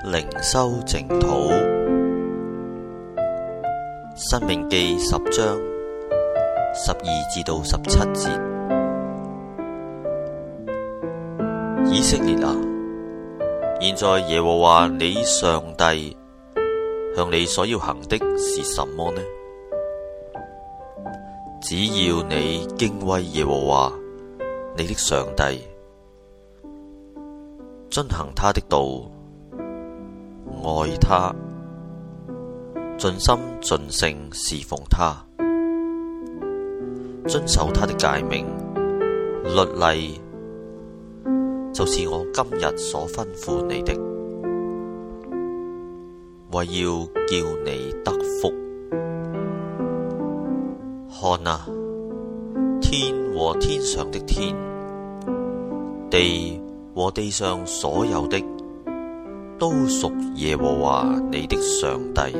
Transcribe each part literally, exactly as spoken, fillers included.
靈修淨土，申命記十章十二至到十七節。以色列啊，現在耶和華你上帝向你所要行的是什麼呢？只要你敬畏耶和華你的上帝，遵行他的道，愛他，盡心盡性侍奉他，遵守他的誡命律例，就是我今日所吩咐你的，為要叫你得福。看啊，天和天上的天，地和地上所有的，都屬耶和華你的上帝。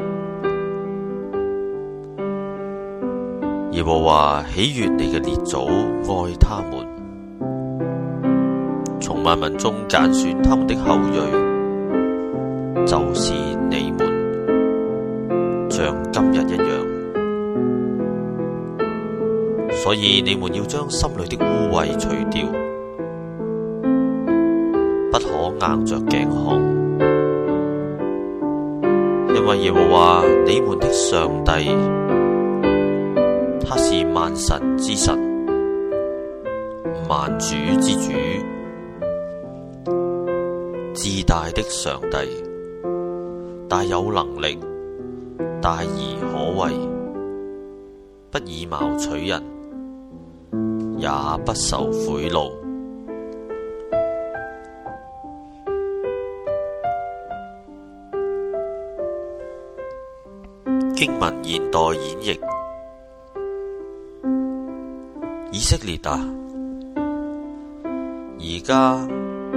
耶和華喜悅你嘅列祖，愛他們，從萬民中揀選他們的後裔，就是你們，像今日一樣。所以你們要將心裏的污穢除掉，不可硬着頸項，因為耶和華你們的上帝，他是萬神之神，萬主之主，至大的上帝，大有能力，大而可畏，不以貌取人，也不受賄賂。經文現代演繹：以色列啊，而家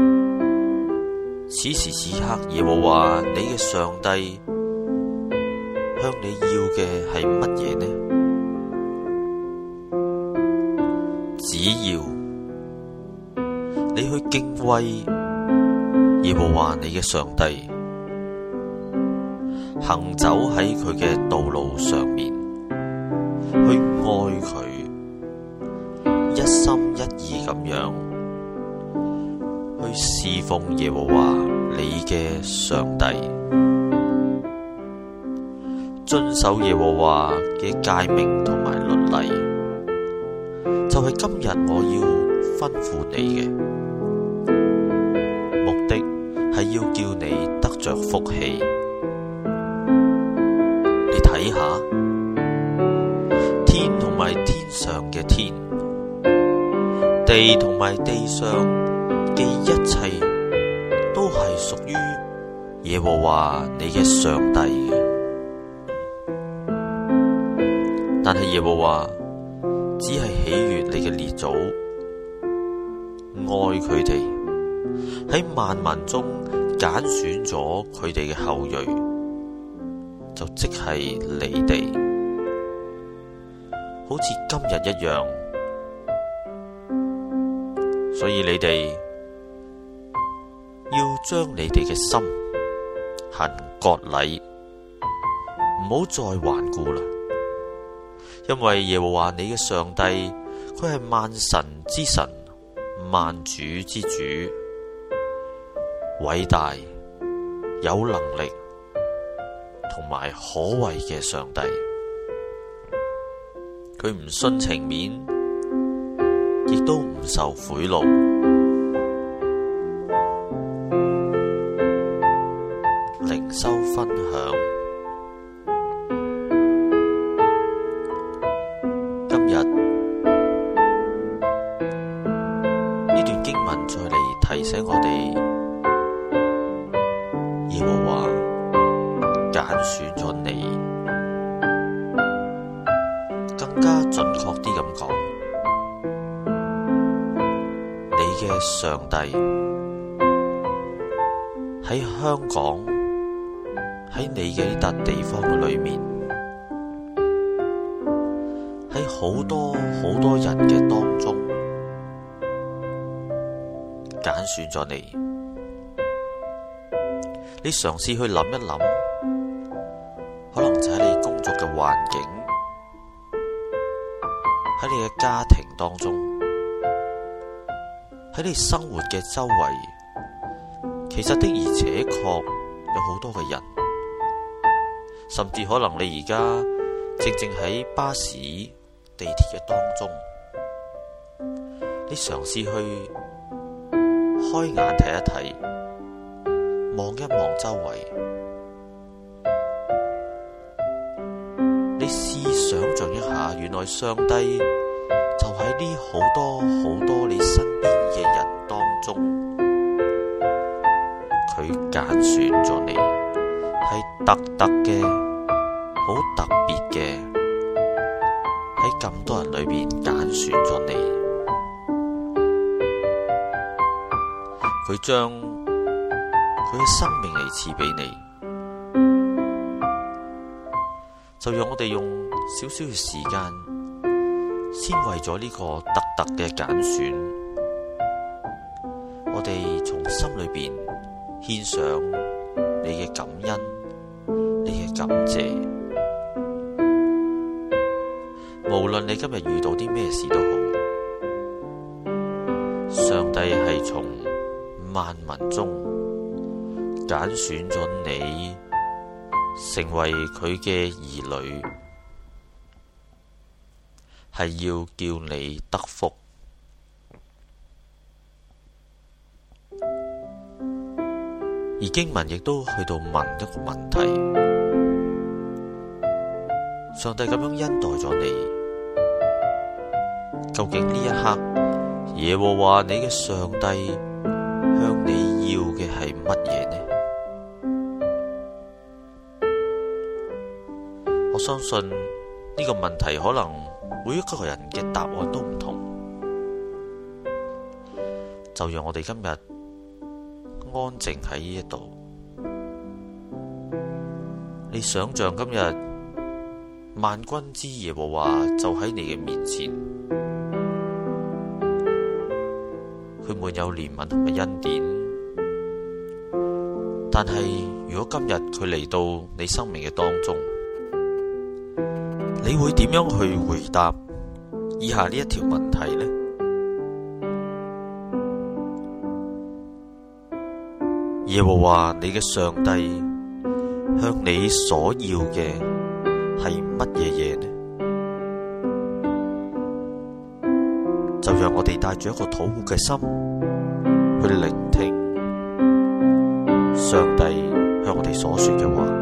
此時此刻，耶和華你嘅上帝向你要嘅係乜嘢呢？只要你去敬畏耶和華你嘅上帝，行走喺佢嘅道路上面，去愛佢，一心一意咁樣去侍奉耶和華你嘅上帝，遵守耶和華嘅誡命同埋律例，就係今日我要吩咐你嘅，目的係要叫你得着福氣。你睇下，天同埋天上嘅天，地同埋地上嘅一切，都係屬於耶和華你嘅上帝嘅。但係耶和華只係喜悅你嘅列祖，愛佢哋，喺萬民中揀選咗佢哋嘅後裔，就即係你哋，好似今日一樣。所以你哋要將你哋嘅心行割禮，唔好再頑固啦。因為耶和華你嘅上帝，佢係萬神之神，萬主之主，偉大有能力同埋可畏嘅上帝。佢唔徇情面，亦都唔受賄賂。靈修分享。再嚟提醒我哋，耶和華揀選咗你，更加準確啲咁講，你嘅上帝喺香港，喺你嘅呢笪地方嘅裏面，喺好多好多人嘅當中，揀選咗你， 你嘗試去諗一諗，可能就喺你工作嘅環境，喺你嘅家庭當中，喺你生活嘅周圍，其實的而且確有好多嘅人，甚至可能你而家正正喺巴士、地鐵嘅當中，你嘗試去開眼睇一睇，望一望周圍，你試想象一下，原來上帝就喺呢好多好多你身邊嘅人當中，佢揀選咗你，係特特嘅，好特別嘅，喺咁多人裏邊揀選咗你，佢將佢嘅生命嚟賜俾你，就讓我哋用少少嘅時間，先為咗呢個特特嘅揀選，我哋從心裏邊獻上你嘅感恩，你嘅感謝。無論你今日遇到啲咩事都好，上帝係從萬民中揀選咗你，成為佢嘅兒女，係要叫你得福。而經文亦都去到問一個問題：上帝咁樣恩待咗你，究竟呢一刻耶和華你嘅上帝向你要嘅係乜嘢呢？我相信呢個問題可能每一個人嘅答案都唔同，就讓我哋今日安靜喺呢一度。你想象今日萬軍之耶和華就喺你嘅面前，佢滿有憐憫同埋恩典，但係如果今日佢嚟到你生命嘅當中，你會點樣去回答以下呢一條問題呢？耶和華你嘅上帝向你所要嘅係乜嘢嘢呢？就讓我哋帶住一個禱告嘅心去聆聽上帝向我哋所說嘅話。